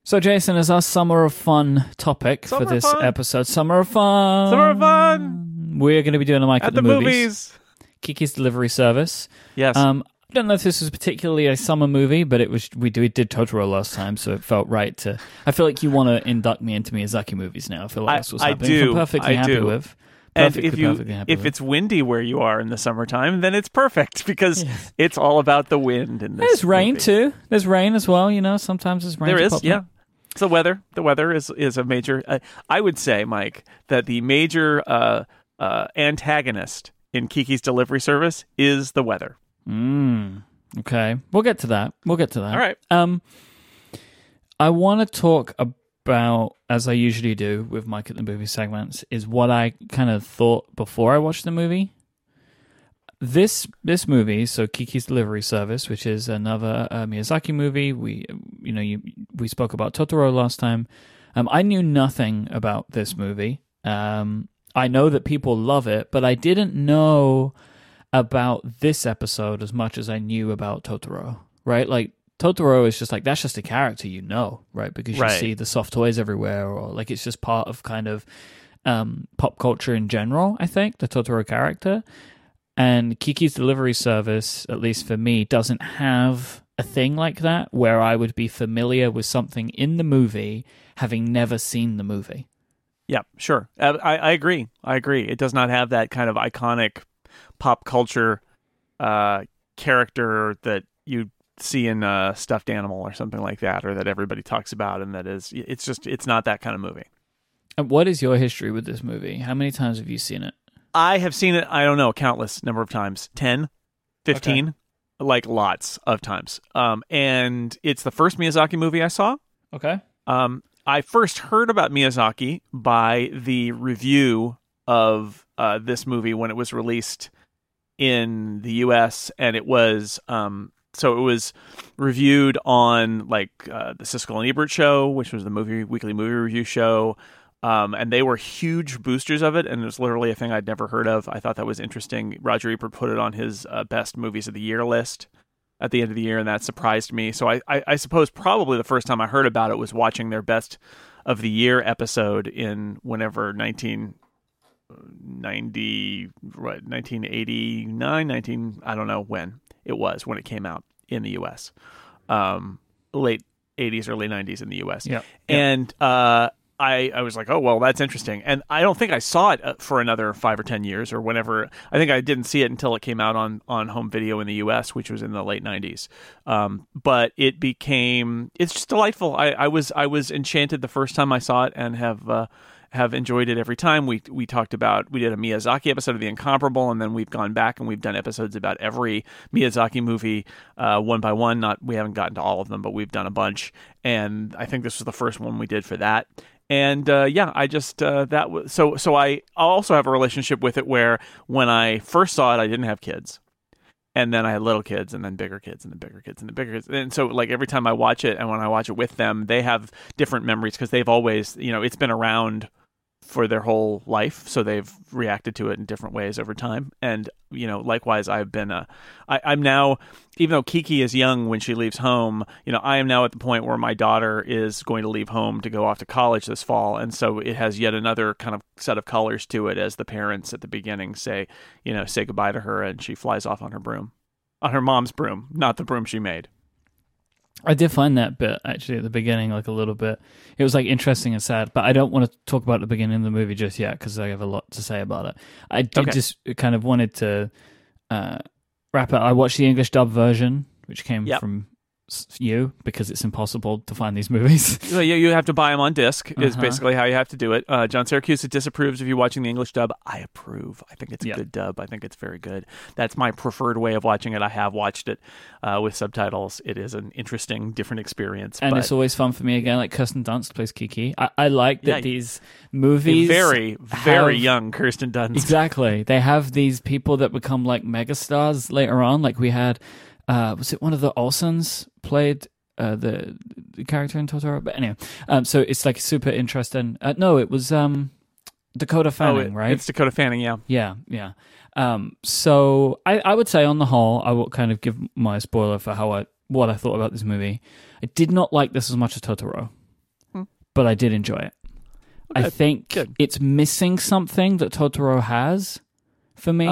So, Jason, is our Summer of Fun topic for this episode. Summer of Fun. Summer of Fun. We're going to be doing a Mike at the movies. Kiki's Delivery Service. Yes. I don't know if this was particularly a summer movie, but it was. We did Totoro last time, so it felt right to. I feel like you want to induct me into Miyazaki movies now. I feel like that's what's happening. I do. I'm perfectly happy with. And if it's windy where you are in the summertime, then it's perfect because it's all about the wind. In this There's rain movie. too. There's rain as well. You know, sometimes there's rain. There is, yeah. It's the weather. The weather is a major. I would say, Mike, that the major antagonist in Kiki's Delivery Service is the weather. Okay, we'll get to that. All right. I want to talk about, as I usually do with Mike at the Movie segments, is what I kind of thought before I watched the movie. This movie, so Kiki's Delivery Service, which is another Miyazaki movie. We spoke about Totoro last time. I knew nothing about this movie. I know that people love it, but I didn't know about this episode as much as I knew about Totoro. Right, like Totoro is just like that's just a character, right? Because you see the soft toys everywhere, or like it's just part of kind of pop culture in general. I think the Totoro character. And Kiki's Delivery Service, at least for me, doesn't have a thing like that where I would be familiar with something in the movie having never seen the movie. Yeah, sure. I agree. It does not have that kind of iconic pop culture character that you see in a stuffed animal or something like that, or that everybody talks about, and it's not that kind of movie. And what is your history with this movie? How many times have you seen it? I have seen it, I don't know, countless number of times. 10, 15, like lots of times. And it's the first Miyazaki movie I saw. Okay. I first heard about Miyazaki by the review of this movie when it was released in the U.S. And it was, so it was reviewed on like the Siskel and Ebert show, which was the weekly movie review show. And they were huge boosters of it, and it was literally a thing I'd never heard of. I thought that was interesting. Roger Ebert put it on his best movies of the year list at the end of the year, and that surprised me. So I suppose probably the first time I heard about it was watching their best of the year episode in whenever 1989, I don't know when it came out in the U.S. Late 80s, early 90s in the U.S. Yeah. And I was like, oh, well, that's interesting. And I don't think I saw it for another 5 or 10 years or whenever. I think I didn't see it until it came out on home video in the U.S., which was in the late 90s. But it's just delightful. I was enchanted the first time I saw it and have enjoyed it every time. We did a Miyazaki episode of The Incomparable, and then we've gone back and we've done episodes about every Miyazaki movie one by one. We haven't gotten to all of them, but we've done a bunch. And I think this was the first one we did for that. And I just that was so I also have a relationship with it where when I first saw it, I didn't have kids. And then I had little kids, and then bigger kids, and then bigger kids, and then bigger kids. And so, like, every time I watch it, and when I watch it with them, they have different memories because they've always, it's been around for their whole life, so they've reacted to it in different ways over time. And likewise, I'm now, even though Kiki is young when she leaves home, I am now at the point where my daughter is going to leave home to go off to college this fall, and so it has yet another kind of set of colors to it as the parents at the beginning say goodbye to her, and she flies off on her mom's broom, not the broom she made. I did find that bit, actually, at the beginning, like a little bit. It was, like, interesting and sad, but I don't want to talk about the beginning of the movie just yet because I have a lot to say about it. I did just kind of wanted to wrap it. I watched the English dub version, which came from you, because it's impossible to find these movies. Well, you have to buy them on disc, is basically how you have to do it. John Syracuse disapproves of you watching the English dub. I approve. I think it's a good dub. I think it's very good. That's my preferred way of watching it. I have watched it with subtitles. It is an interesting, different experience. And it's always fun for me, again, like Kirsten Dunst plays Kiki. I like that these movies... Very, very young Kirsten Dunst. Exactly. They have these people that become like megastars later on. Like we had... was it one of the Olsens played the character in Totoro? But anyway, so it's like super interesting. No, it was Dakota Fanning, right? It's Dakota Fanning, yeah. Yeah. So I would say on the whole, I will kind of give my spoiler for what I thought about this movie. I did not like this as much as Totoro. but I did enjoy it. I think Good. it's missing something that Totoro has for me.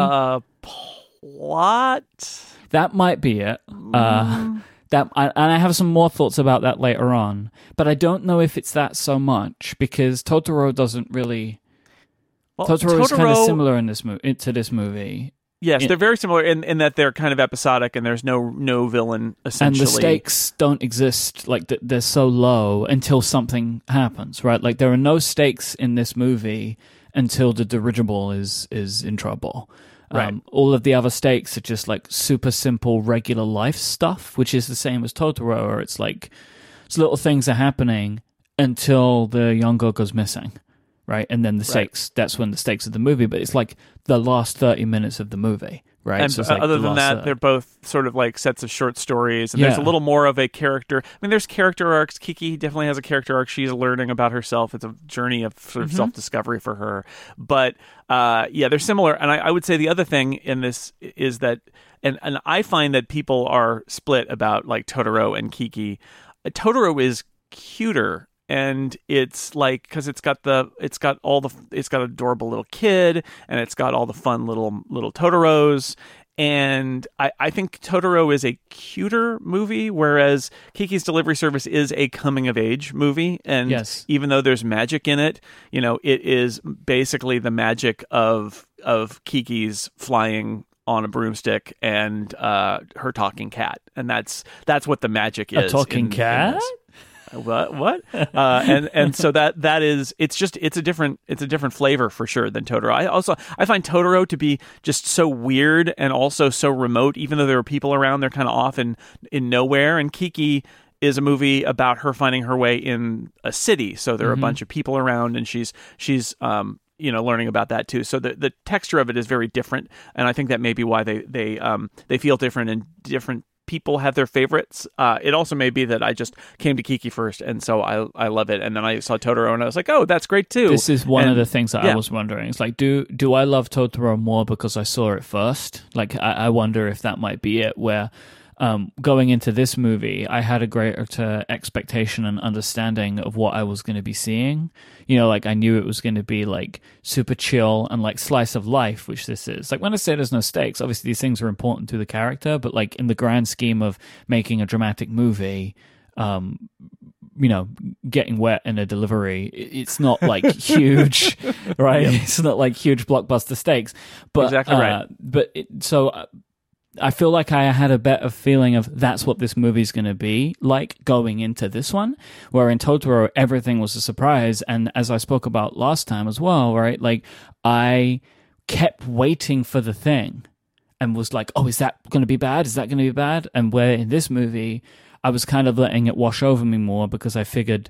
Plot? That might be it. And I have some more thoughts about that later on, but I don't know if it's that so much because Totoro doesn't really. Well, Totoro is kind of similar in this to this movie. Yes, they're very similar in that they're kind of episodic and there's no villain essentially. And the stakes don't exist, like they're so low until something happens, right? Like there are no stakes in this movie until the dirigible is in trouble. Right. All of the other stakes are just like super simple regular life stuff, which is the same as Totoro, or it's like little things are happening until the young girl goes missing. Right, and then the stakes, that's when the stakes of the movie, but it's like the last 30 minutes of the movie, right? And so it's like other than that, they're both sort of like sets of short stories, and there's a little more of a character. I mean, there's character arcs. Kiki definitely has a character arc. She's learning about herself. It's a journey of sort of self-discovery for her. But they're similar. And I would say the other thing in this is that, and I find that people are split about like Totoro and Kiki. Totoro is cuter. And it's like because it's got adorable little kid, and it's got all the fun little Totoros, and I think Totoro is a cuter movie, whereas Kiki's Delivery Service is a coming of age movie, and even though there's magic in it, it is basically the magic of Kiki's flying on a broomstick and her talking cat, and that's what the magic is. A talking cat. What? And so that is it's a different flavor for sure than Totoro. I find Totoro to be just so weird and also so remote. Even though there are people around, they're kind of off in nowhere. And Kiki is a movie about her finding her way in a city. So there are a bunch of people around, and she's learning about that too. So the texture of it is very different, and I think that may be why they feel different, and different people have their favorites. It also may be that I just came to Kiki first, and so I love it. And then I saw Totoro, and I was like, oh, that's great too. This is one of the things that I was wondering. It's like, do I love Totoro more because I saw it first? Like, I wonder if that might be it, where going into this movie, I had a greater expectation and understanding of what I was going to be seeing. Like I knew it was going to be like super chill and like slice of life, which this is. Like when I say there's no stakes, obviously these things are important to the character, but like in the grand scheme of making a dramatic movie, getting wet in a delivery, it's not like huge, right? It's not like huge blockbuster stakes. But exactly right. I feel like I had a better feeling of that's what this movie's going to be like going into this one, where in Totoro, everything was a surprise. And as I spoke about last time as well, right? Like I kept waiting for the thing and was like, oh, is that going to be bad? Is that going to be bad? And where in this movie, I was kind of letting it wash over me more because I figured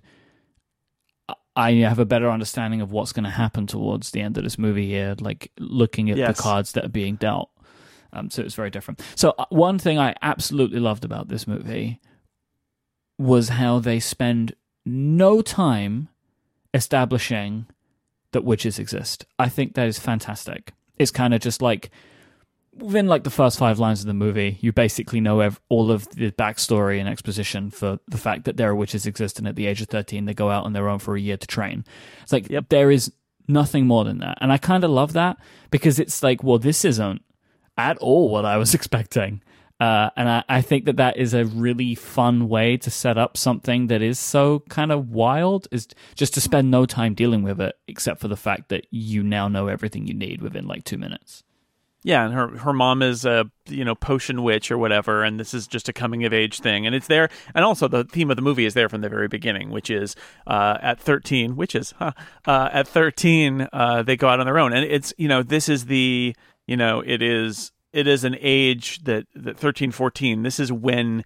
I have a better understanding of what's going to happen towards the end of this movie here, like looking at the cards that are being dealt. So it's very different. So one thing I absolutely loved about this movie was how they spend no time establishing that witches exist. I think that is fantastic. It's kind of just like within like the first 5 lines of the movie, you basically know all of the backstory and exposition for the fact that there are witches exist, and at the age of 13 they go out on their own for a year to train. It's like there is nothing more than that, and I kind of love that because it's like, well, this isn't at all what I was expecting. And I think that is a really fun way to set up something that is so kind of wild, is just to spend no time dealing with it, except for the fact that you now know everything you need within like 2 minutes. Yeah, and her mom is a potion witch or whatever, and this is just a coming of age thing, and it's there. And also the theme of the movie is there from the very beginning, which is at 13, at 13 they go out on their own, and it's this is the it is an age that 13, 14, this is when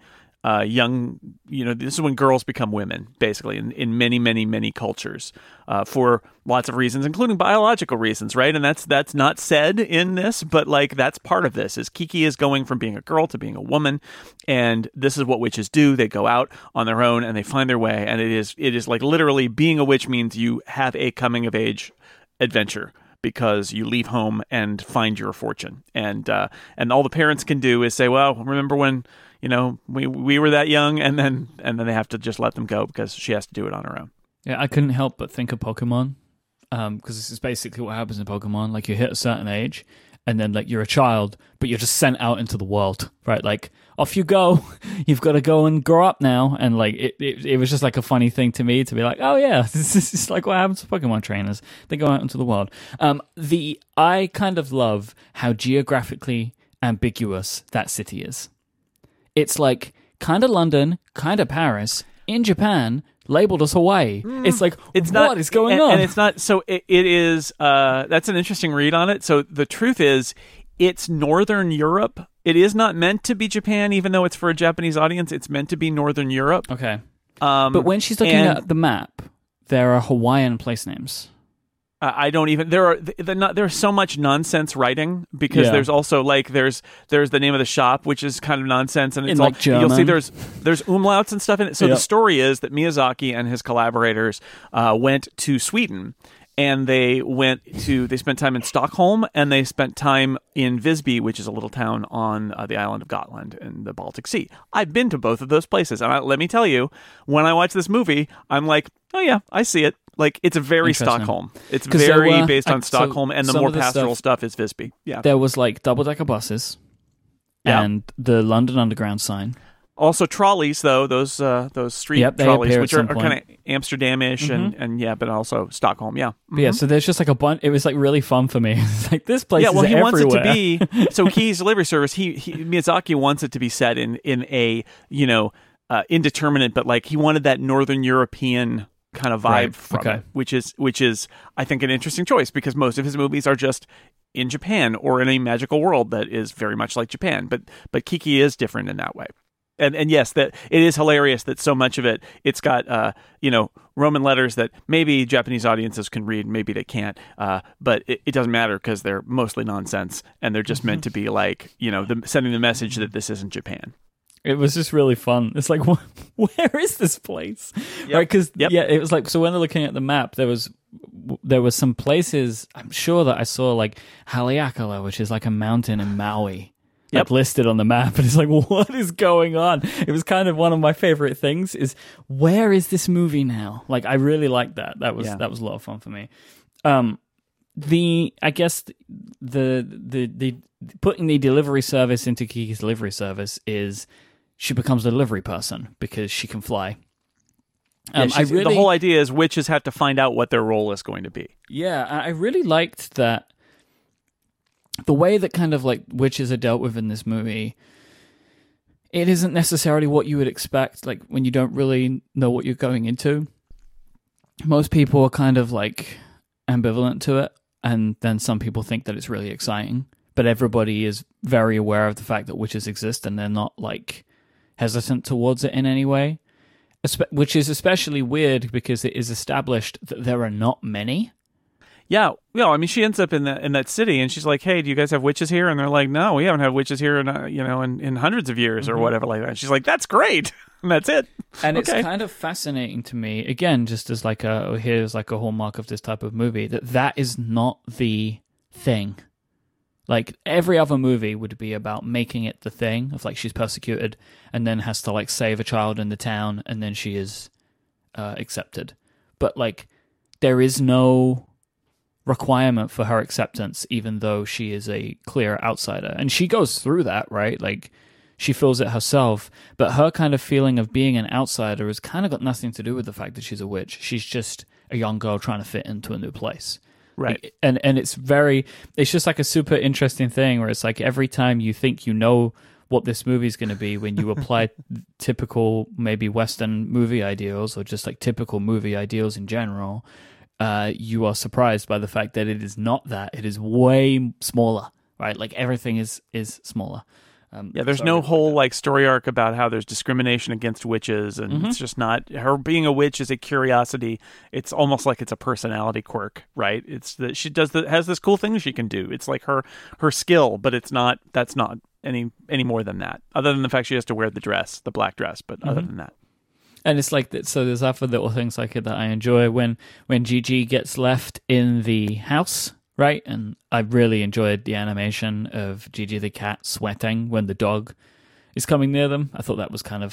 this is when girls become women, basically, in many, many, many cultures, for lots of reasons, including biological reasons, right? And that's not said in this, but like that's part of this, is Kiki is going from being a girl to being a woman, and this is what witches do. They go out on their own and they find their way, and it is like literally being a witch means you have a coming of age adventure, because you leave home and find your fortune, and all the parents can do is say, well, remember when we were that young, and then they have to just let them go because she has to do it on her own. Yeah, I couldn't help but think of Pokemon, because this is basically what happens in Pokemon. Like, you hit a certain age, and then like you're a child, but you're just sent out into the world, right? Like, off you go. You've got to go and grow up now. And like it was just like a funny thing to me to be like, oh yeah, this is like what happens to Pokemon trainers. They go out into the world. I kind of love how geographically ambiguous that city is. It's like kind of London, kind of Paris, in Japan, labeled as Hawaii. It's like, what is going on? And it's not, so it is, that's an interesting read on it. So the truth is, it's Northern Europe. It is not meant to be Japan, even though it's for a Japanese audience. It's meant to be Northern Europe. Okay. But when she's looking at the map, there are Hawaiian place names. I don't even. There's so much nonsense writing because there's also like there's the name of the shop, which is kind of nonsense, and it's all German. You'll see there's umlauts and stuff in it. So the story is that Miyazaki and his collaborators went to Sweden. And they spent time in Stockholm, and they spent time in Visby, which is a little town on the island of Gotland in the Baltic Sea. I've been to both of those places, and let me tell you, when I watch this movie, I'm like, oh yeah, I see it. Like, it's a very Stockholm. It's very based on Stockholm, and the more pastoral stuff is Visby. Yeah, there was like double-decker buses, and the London Underground sign. Also trolleys, though, those street trolleys, which are kind of Amsterdam-ish, and but also Stockholm, yeah. Mm-hmm. Yeah, so there's just like a bunch. It was like really fun for me. It's like, this place is everywhere. Wants it to be, so Kiki's Delivery Service, Miyazaki wants it to be set in a, indeterminate, but like he wanted that Northern European kind of vibe from it, which is, I think, an interesting choice because most of his movies are just in Japan or in a magical world that is very much like Japan, but Kiki is different in that way. And yes, that it is hilarious that so much of it's got Roman letters that maybe Japanese audiences can read, maybe they can't, but it doesn't matter because they're mostly nonsense and they're just meant to be like sending the message that this isn't Japan. It was just really fun. It's like, where is this place? Yep. Right? Because it was like, so when they're looking at the map, there was some places I'm sure that I saw, like Haleakala, which is like a mountain in Maui. Listed on the map, and it's like, what is going on? It was kind of one of my favorite things is, where is this movie now? Like, I really liked that. That was a lot of fun for me. I guess the putting the delivery service into Kiki's Delivery Service is she becomes a delivery person because she can fly. The whole idea is witches have to find out what their role is going to be. Yeah, I really liked that. The way that kind of like witches are dealt with in this movie, it isn't necessarily what you would expect, like when you don't really know what you're going into. Most people are kind of like ambivalent to it, and then some people think that it's really exciting. But everybody is very aware of the fact that witches exist, and they're not like hesitant towards it in any way. Which is especially weird because it is established that there are not many. Yeah, I mean, she ends up in that city, and she's like, "Hey, do you guys have witches here?" And they're like, "No, we haven't had witches here in in hundreds of years or whatever like that." And she's like, "That's great," and that's it. And it's kind of fascinating to me, again, just as like here's like a hallmark of this type of movie, that is not the thing. Like, every other movie would be about making it the thing of like she's persecuted and then has to like save a child in the town, and then she is accepted. But like, there is no requirement for her acceptance, even though she is a clear outsider. And she goes through that, right? Like, she feels it herself, but her kind of feeling of being an outsider has kind of got nothing to do with the fact that she's a witch. She's just a young girl trying to fit into a new place. Right. And it's just like a super interesting thing where it's like every time you think you know what this movie is going to be, when you apply typical maybe Western movie ideals or just like typical movie ideals in general, you are surprised by the fact that it is not that. It is way smaller, right? Like, everything is smaller. There's no whole like story arc about how there's discrimination against witches, and it's just not, her being a witch is a curiosity. It's almost like it's a personality quirk, right? It's that she has this cool thing she can do. It's like her skill, but that's not any more than that, other than the fact she has to wear the black dress, but other than that. And it's like that. So there's other little things like it that I enjoy when Gigi gets left in the house, right? And I really enjoyed the animation of Gigi the cat sweating when the dog is coming near them. I thought that was kind of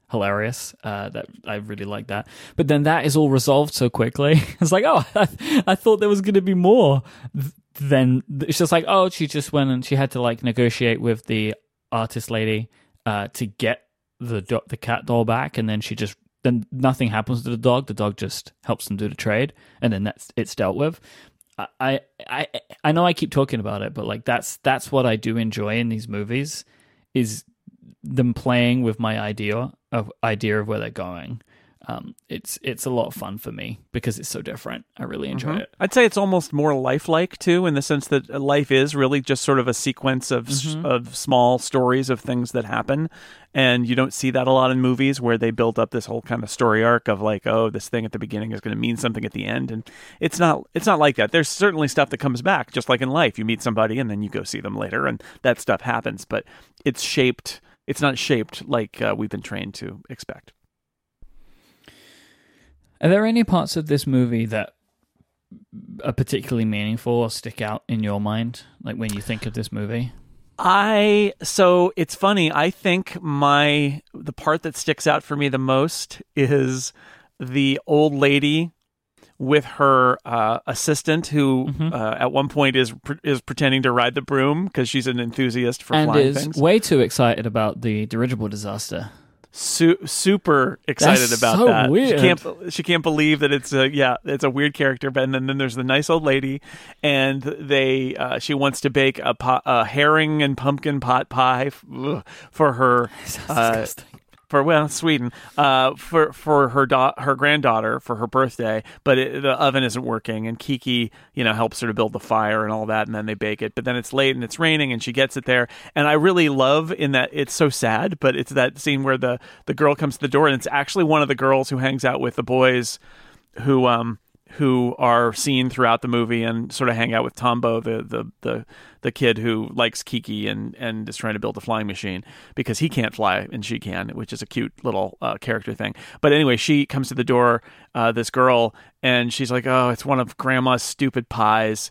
hilarious. That I really like that. But then that is all resolved so quickly. It's like, oh, I thought there was going to be more. Then it's just like, oh, she just went and she had to like negotiate with the artist lady to get the cat doll back, and then then nothing happens to the dog. The dog just helps them do the trade, and then it's dealt with. I know I keep talking about it, but like that's what I do enjoy in these movies, is them playing with my idea of where they're going. It's a lot of fun for me because it's so different. I really enjoy it. I'd say it's almost more lifelike too, in the sense that life is really just sort of a sequence of small stories of things that happen, and you don't see that a lot in movies where they build up this whole kind of story arc of like, oh, this thing at the beginning is going to mean something at the end, and it's not like that. There's certainly stuff that comes back, just like in life. You meet somebody and then you go see them later, and that stuff happens, but it's not shaped like we've been trained to expect. Are there any parts of this movie that are particularly meaningful or stick out in your mind, like when you think of this movie? So it's funny. I think the part that sticks out for me the most is the old lady with her assistant, who at one point is pretending to ride the broom because she's an enthusiast for flying things. And is way too excited about the dirigible disaster. Super excited about so that. Weird. She can't believe that it's a weird character. But then there's the nice old lady, and she wants to bake a herring and pumpkin pot pie for her. Disgusting. Sweden, for her granddaughter for her birthday, but the oven isn't working, and Kiki, helps her to build the fire and all that, and then they bake it. But then it's late and it's raining, and she gets it there. And I really love in that it's so sad, but it's that scene where the girl comes to the door, and it's actually one of the girls who hangs out with the boys, who are seen throughout the movie and sort of hang out with Tombo, the kid who likes Kiki and is trying to build a flying machine because he can't fly and she can, which is a cute little character thing. But anyway, she comes to the door, this girl, and she's like, oh, it's one of Grandma's stupid pies.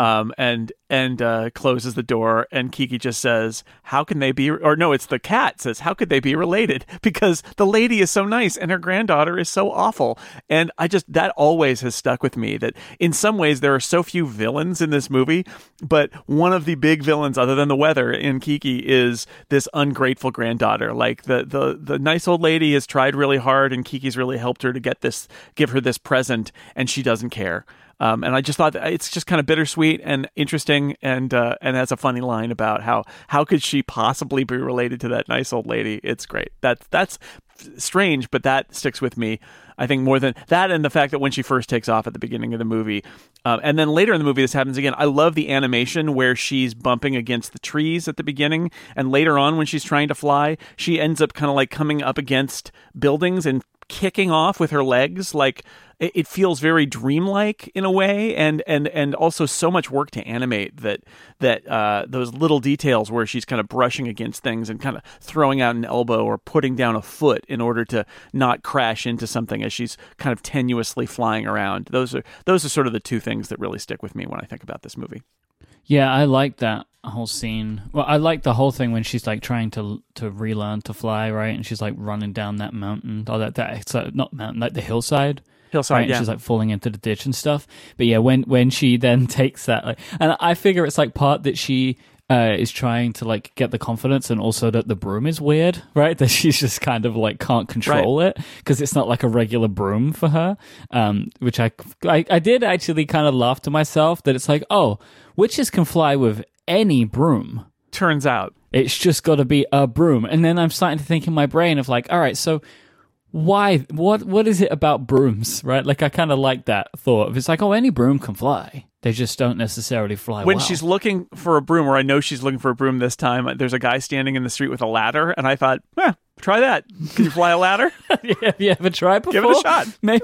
And closes the door, and Kiki just says, how can they be, or no, it's the cat says, how could they be related? Because the lady is so nice and her granddaughter is so awful. And that always has stuck with me, that in some ways there are so few villains in this movie, but one of the big villains, other than the weather, in Kiki is this ungrateful granddaughter. Like the nice old lady has tried really hard, and Kiki's really helped her to give her this present, and she doesn't care. And I just thought that it's just kind of bittersweet and interesting, and has a funny line about how could she possibly be related to that nice old lady. It's great. That's strange, but that sticks with me, I think, more than that, and the fact that when she first takes off at the beginning of the movie, and then later in the movie this happens again. I love the animation where she's bumping against the trees at the beginning, and later on when she's trying to fly, she ends up kind of like coming up against buildings and kicking off with her legs. Like, it feels very dreamlike in a way, and also so much work to animate that those little details where she's kind of brushing against things and kind of throwing out an elbow or putting down a foot in order to not crash into something as she's kind of tenuously flying around. Those are sort of the two things that really stick with me when I think about this movie. Yeah, I like that whole scene. Well, I like the whole thing when she's like trying to relearn to fly, right? And she's like running down that mountain, or that it's not mountain, like the hillside. Right? Yeah. She's like falling into the ditch and stuff. But yeah, when she then takes that, like, and I figure it's like part that she is trying to like get the confidence, and also that the broom is weird, right? That she's just kind of like can't control it because it's not like a regular broom for her. Which I did actually kind of laugh to myself that it's like, oh, witches can fly with any broom. Turns out it's just got to be a broom. And then I'm starting to think in my brain of like, all right, so why? What is it about brooms, right? Like, I kind of like that thought. It's like, oh, any broom can fly. They just don't necessarily fly when well. She's looking for a broom, or I know she's looking for a broom this time, there's a guy standing in the street with a ladder, and I thought, try that. Can you fly a ladder? Have you ever tried before? Give it a shot. Maybe.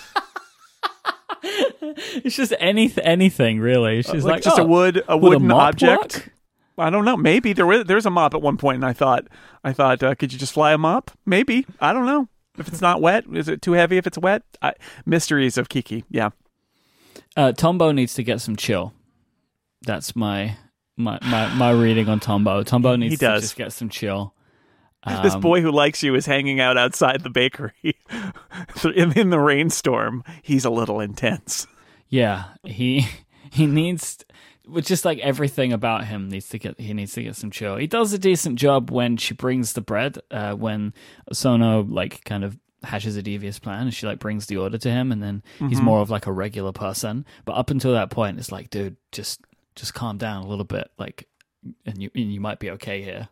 It's just anything really. She's like just a wooden object. Work? I don't know. Maybe there's a mop at one point, and I thought, could you just fly a mop? Maybe. I don't know. If it's not wet, is it too heavy if it's wet? Mysteries of Kiki, yeah. Tombo needs to get some chill. That's my reading on Tombo. Tombo needs to just get some chill. This boy who likes you is hanging out outside the bakery in the rainstorm. He's a little intense. Yeah, he needs, with just like everything about him needs to get some chill. He does a decent job when she brings the bread. When Sono like kind of hatches a devious plan, and she like brings the order to him, and then he's more of like a regular person. But up until that point, it's like, dude, just calm down a little bit, like, and you might be okay here.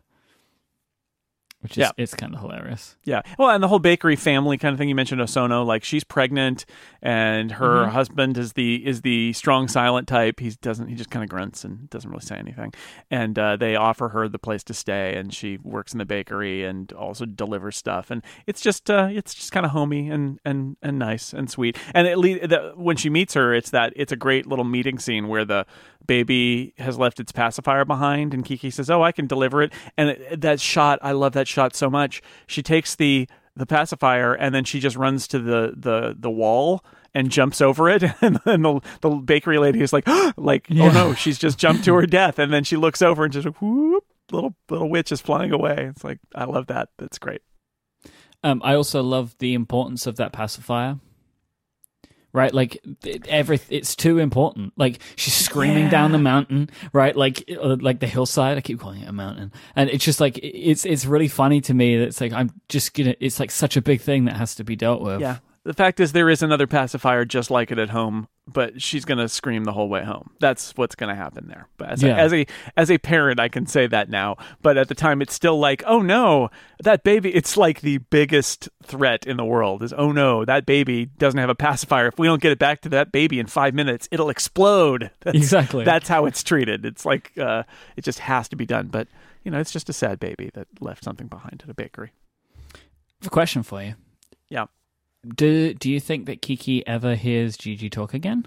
Which is, it's kind of hilarious. Yeah. Well, and the whole bakery family kind of thing you mentioned, Osono, like she's pregnant and her husband is the strong silent type. He just kind of grunts and doesn't really say anything. And they offer her the place to stay, and she works in the bakery and also delivers stuff. And it's just kind of homey and nice and sweet. And when she meets her, it's a great little meeting scene where the baby has left its pacifier behind, and Kiki says, "Oh, I can deliver it." And that shot, I love that shot so much. She takes the pacifier, and then she just runs to the wall and jumps over it, and then the bakery lady is like, oh no, she's just jumped to her death. And then she looks over and just whoop, little witch is flying away. It's like, I love that. That's great. I also love the importance of that pacifier. Right, like it's too important. Like she's screaming down the mountain, right? Like the hillside. I keep calling it a mountain, and it's just like it's really funny to me that it's like it's like such a big thing that has to be dealt with. Yeah. The fact is, there is another pacifier just like it at home, but she's going to scream the whole way home. That's what's going to happen there. But as a parent, I can say that now. But at the time, it's still like, oh no, that baby. It's like the biggest threat in the world is, oh no, that baby doesn't have a pacifier. If we don't get it back to that baby in 5 minutes, it'll explode. Exactly. That's how it's treated. It's like it just has to be done. But it's just a sad baby that left something behind at a bakery. I have a question for you. Yeah. Do you think that Kiki ever hears Gigi talk again?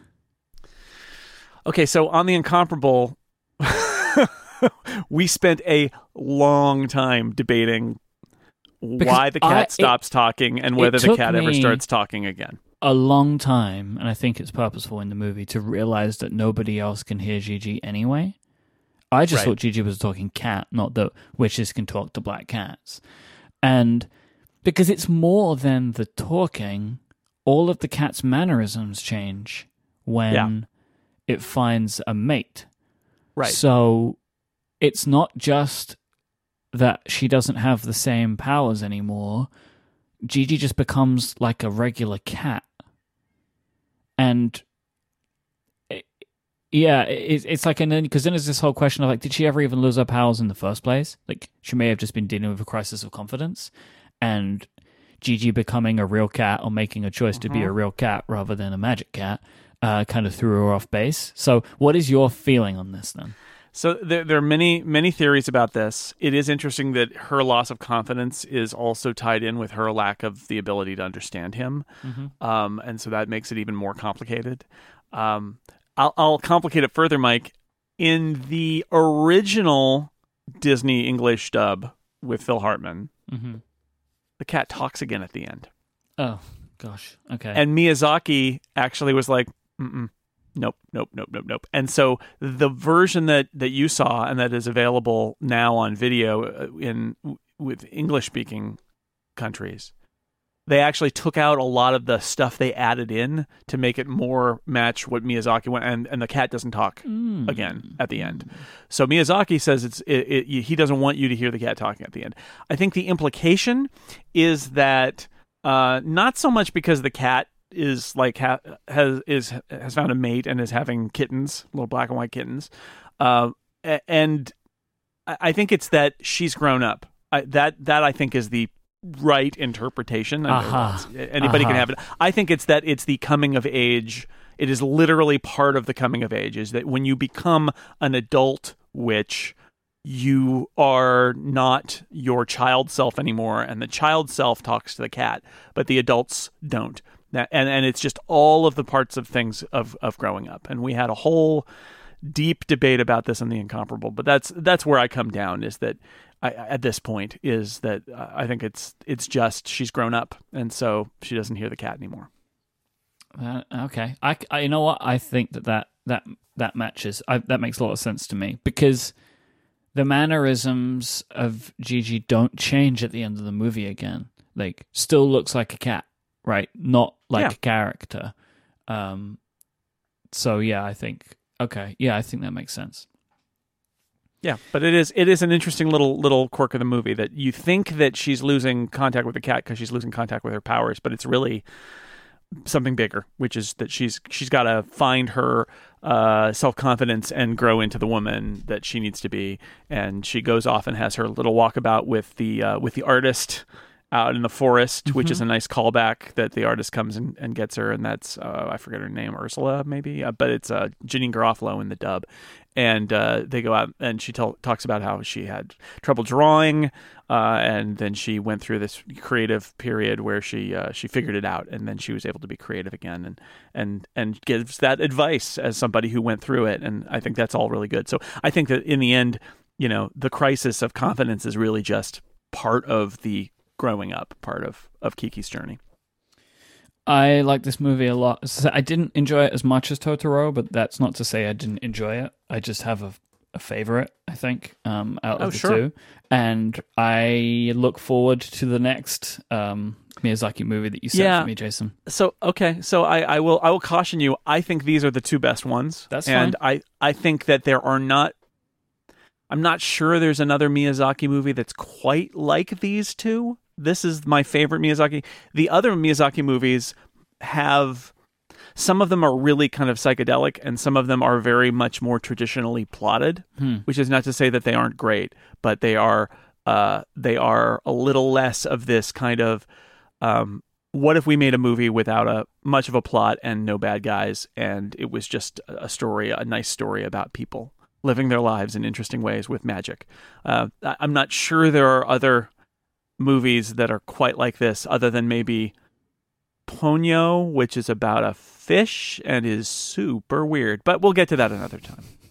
Okay, so on The Incomparable, we spent a long time debating why the cat stops talking and whether the cat ever starts talking again. A long time, and I think it's purposeful in the movie, to realize that nobody else can hear Gigi anyway. I just thought Gigi was talking cat, not that witches can talk to black cats. And because it's more than the talking, all of the cat's mannerisms change when it finds a mate. Right. So it's not just that she doesn't have the same powers anymore. Gigi just becomes like a regular cat. And it's like, because then there's this whole question of like, did she ever even lose her powers in the first place? Like, she may have just been dealing with a crisis of confidence. And Gigi becoming a real cat or making a choice to be a real cat rather than a magic cat kind of threw her off base. So what is your feeling on this then? So there are many theories about this. It is interesting that her loss of confidence is also tied in with her lack of the ability to understand him. And so that makes it even more complicated. I'll complicate it further, Mike. In the original Disney English dub with Phil Hartman, the cat talks again at the end. Oh, gosh. Okay. And Miyazaki actually was like, nope. And so the version that you saw and that is available now on video with English-speaking countries, they actually took out a lot of the stuff they added in to make it more match what Miyazaki went, and the cat doesn't talk again at the end. So Miyazaki says he doesn't want you to hear the cat talking at the end. I think the implication is that not so much because the cat is like has found a mate and is having kittens, little black and white kittens, and I think it's that she's grown up. That I think is the right interpretation. Anybody can have it. I think it's that it's the coming of age. It is literally part of the coming of age, is that when you become an adult witch, you are not your child self anymore, and the child self talks to the cat, but the adults don't. And it's just all of the parts of things of growing up. And we had a whole deep debate about this in The Incomparable, but that's where I come down, is that at this point is that I think it's just she's grown up, and so she doesn't hear the cat anymore. Okay, I you know what, I think that matches. That makes a lot of sense to me, because the mannerisms of Gigi don't change at the end of the movie again. Like, still looks like a cat, right? Not like a character. So yeah, I think that makes sense. Yeah, but it is an interesting little quirk of the movie that you think that she's losing contact with the cat because she's losing contact with her powers, but it's really something bigger, which is that she's got to find her self-confidence and grow into the woman that she needs to be. And she goes off and has her little walkabout with the artist out in the forest, which is a nice callback that the artist comes and gets her, and that's I forget her name, Ursula maybe, but it's Janine Garofalo in the dub. And they go out, and she talks about how she had trouble drawing, and then she went through this creative period where she figured it out, and then she was able to be creative again, and gives that advice as somebody who went through it. And I think that's all really good. So I think that in the end, the crisis of confidence is really just part of the growing up, part of Kiki's journey. I like this movie a lot. I didn't enjoy it as much as Totoro, but that's not to say I didn't enjoy it. I just have a favorite, I think, out of the two. And I look forward to the next Miyazaki movie that you set for me, Jason. So I will caution you. I think these are the two best ones. That's fine. And I think that I'm not sure there's another Miyazaki movie that's quite like these two. This is my favorite Miyazaki. The other Miyazaki movies some of them are really kind of psychedelic, and some of them are very much more traditionally plotted, which is not to say that they aren't great, but they are a little less of this kind of, what if we made a movie without much of a plot and no bad guys, and it was just a nice story about people living their lives in interesting ways with magic. I'm not sure there are other movies that are quite like this, other than maybe Ponyo, which is about a fish and is super weird. But we'll get to that another time.